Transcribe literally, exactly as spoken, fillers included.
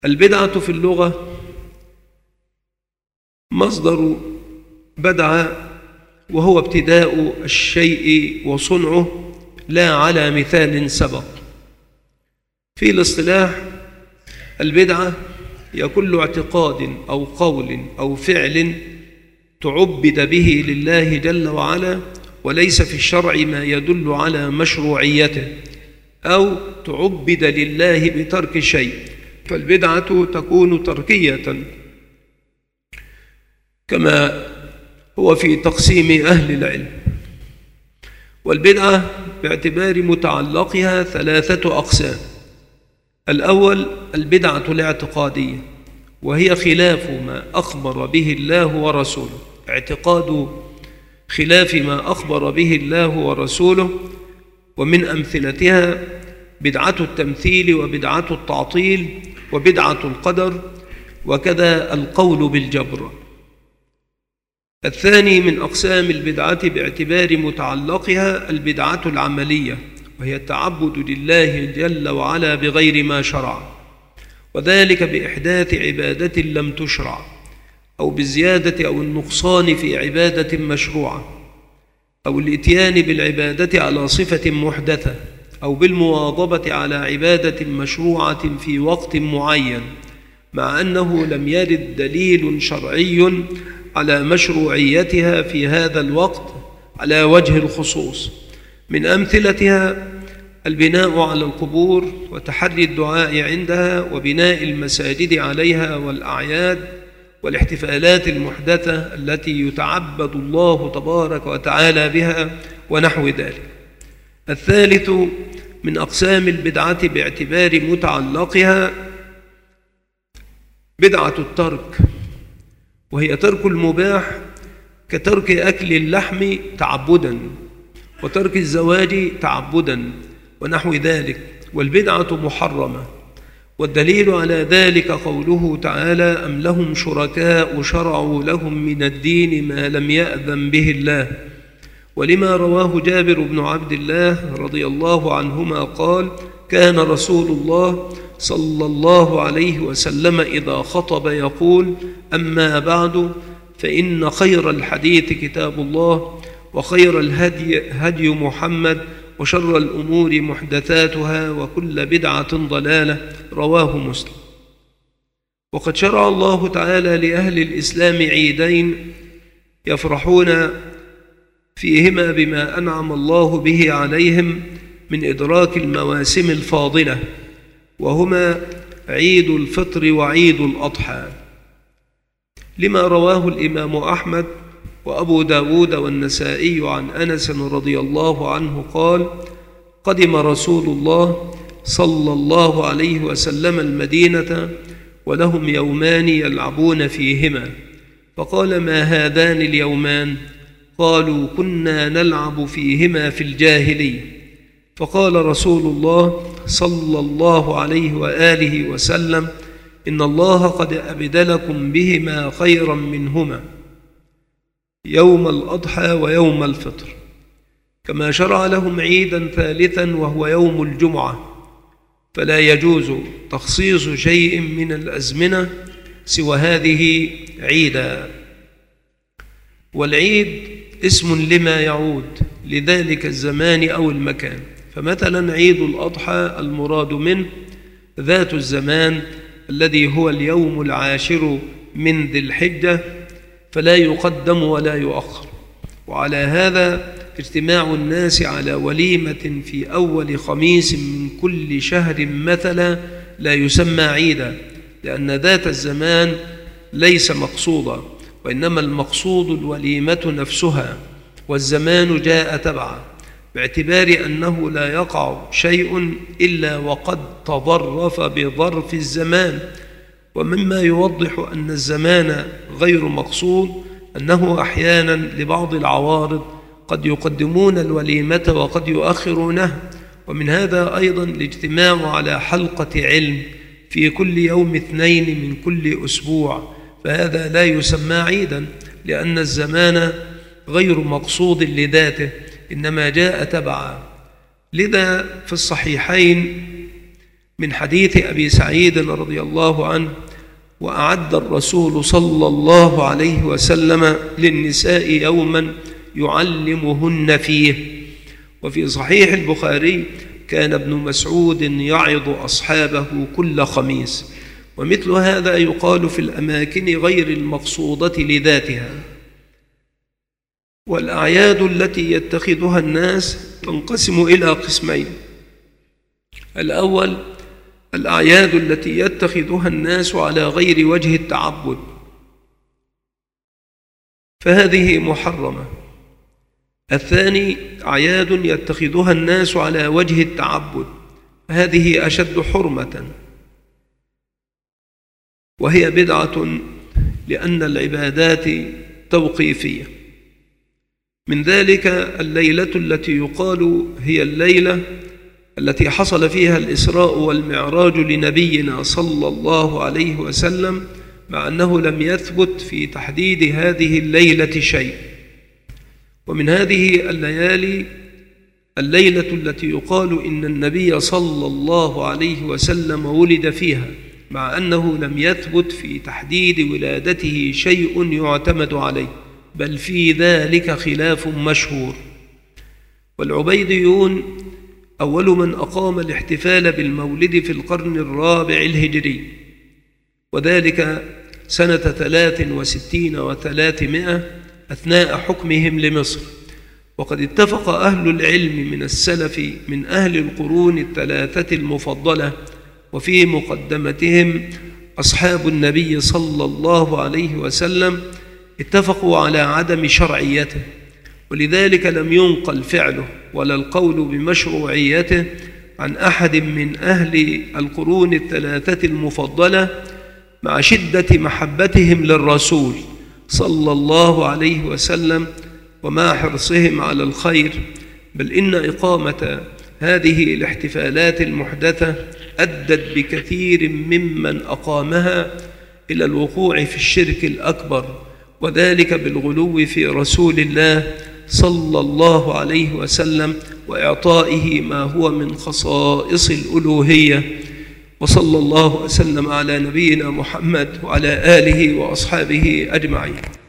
البدعة في اللغة مصدر بدعة، وهو ابتداء الشيء وصنعه لا على مثال سبق. في الاصطلاح البدعة هي كل اعتقاد أو قول أو فعل تعبد به لله جل وعلا وليس في الشرع ما يدل على مشروعيته، أو تعبد لله بترك شيء، فالبدعة تكون تركية كما هو في تقسيم أهل العلم. والبدعة باعتبار متعلقها ثلاثة أقسام. الأول البدعة الاعتقادية، وهي خلاف ما أخبر به الله ورسوله، اعتقاد خلاف ما أخبر به الله ورسوله. ومن أمثلتها بدعة التمثيل وبدعة التعطيل وبدعة القدر، وكذا القول بالجبر. الثاني من أقسام البدعة باعتبار متعلقها البدعة العملية، وهي التعبد لله جل وعلا بغير ما شرع، وذلك بإحداث عبادة لم تشرع، أو بالزيادة أو النقصان في عبادة مشروعة، أو الإتيان بالعبادة على صفة محدثة، أو بالمواظبة على عبادة مشروعة في وقت معين، مع أنه لم يرد دليل شرعي على مشروعيتها في هذا الوقت على وجه الخصوص. من أمثلتها البناء على القبور وتحري الدعاء عندها وبناء المساجد عليها والأعياد والاحتفالات المحدثة التي يتعبد الله تبارك وتعالى بها ونحو ذلك. الثالث من أقسام البدعة باعتبار متعلقها بدعة الترك، وهي ترك المباح كترك أكل اللحم تعبدا، وترك الزواج تعبدا ونحو ذلك، والبدعة محرمة. والدليل على ذلك قوله تعالى: أم لهم شركاء شرعوا لهم من الدين ما لم يأذن به الله. ولما رواه جابر بن عبد الله رضي الله عنهما قال: كان رسول الله صلى الله عليه وسلم إذا خطب يقول: أما بعد فإن خير الحديث كتاب الله، وخير الهدي هدي محمد، وشر الأمور محدثاتها، وكل بدعة ضلالة. رواه مسلم. وقد شرع الله تعالى لأهل الإسلام عيدين يفرحون فيهما بما أنعم الله به عليهم من إدراك المواسم الفاضلة، وهما عيد الفطر وعيد الأضحى، لما رواه الإمام أحمد وأبو داود والنسائي عن أنس رضي الله عنه قال: قدم رسول الله صلى الله عليه وسلم المدينة ولهم يومان يلعبون فيهما، فقال: ما هذان اليومان؟ قالوا: كنا نلعب فيهما في الجاهلية. فقال رسول الله صلى الله عليه وآله وسلم: إن الله قد أبدلكم بهما خيرا منهما، يوم الأضحى ويوم الفطر. كما شرع لهم عيدا ثالثا وهو يوم الجمعة، فلا يجوز تخصيص شيء من الأزمنة سوى هذه عيدا. والعيد اسم لما يعود لذلك الزمان أو المكان، فمثلا عيد الأضحى المراد منه ذات الزمان الذي هو اليوم العاشر من ذي الحجة، فلا يقدم ولا يؤخر. وعلى هذا اجتماع الناس على وليمة في أول خميس من كل شهر مثلا لا يسمى عيدا، لأن ذات الزمان ليس مقصودا، وإنما المقصود الوليمة نفسها، والزمان جاء تبعا، باعتبار أنه لا يقع شيء إلا وقد تظرف بظرف الزمان. ومما يوضح أن الزمان غير مقصود أنه أحيانا لبعض العوارض قد يقدمون الوليمة وقد يؤخرونها. ومن هذا أيضا الاجتماع على حلقة علم في كل يوم اثنين من كل أسبوع، فهذا لا يسمى عيدا، لأن الزمان غير مقصود لذاته، إنما جاء تبعا. لذا في الصحيحين من حديث أبي سعيد رضي الله عنه: وأعد الرسول صلى الله عليه وسلم للنساء يوما يعلمهن فيه. وفي صحيح البخاري: كان ابن مسعود يعظ أصحابه كل خميس. ومثل هذا يقال في الأماكن غير المقصودة لذاتها. والأعياد التي يتخذها الناس تنقسم إلى قسمين: الأول الأعياد التي يتخذها الناس على غير وجه التعبد، فهذه محرمة. الثاني أعياد يتخذها الناس على وجه التعبد، هذه أشد حرمة، وهي بدعة لأن العبادات توقيفية. من ذلك الليلة التي يقال هي الليلة التي حصل فيها الإسراء والمعراج لنبينا صلى الله عليه وسلم، مع أنه لم يثبت في تحديد هذه الليلة شيء. ومن هذه الليالي الليلة التي يقال إن النبي صلى الله عليه وسلم ولد فيها، مع أنه لم يثبت في تحديد ولادته شيء يعتمد عليه، بل في ذلك خلاف مشهور. والعبيديون أول من أقام الاحتفال بالمولد في القرن الرابع الهجري، وذلك سنة ثلاث وستين وثلاثمائة أثناء حكمهم لمصر. وقد اتفق أهل العلم من السلف من أهل القرون الثلاثة المفضلة، وفي مقدمتهم أصحاب النبي صلى الله عليه وسلم، اتفقوا على عدم شرعيته، ولذلك لم ينقل فعله ولا القول بمشروعيته عن أحد من أهل القرون الثلاثة المفضلة، مع شدة محبتهم للرسول صلى الله عليه وسلم ومع حرصهم على الخير. بل إن إقامة هذه الاحتفالات المحدثة أدت بكثير ممن أقامها إلى الوقوع في الشرك الأكبر، وذلك بالغلو في رسول الله صلى الله عليه وسلم وإعطائه ما هو من خصائص الألوهية. وصلى الله وسلم على نبينا محمد وعلى آله وأصحابه أجمعين.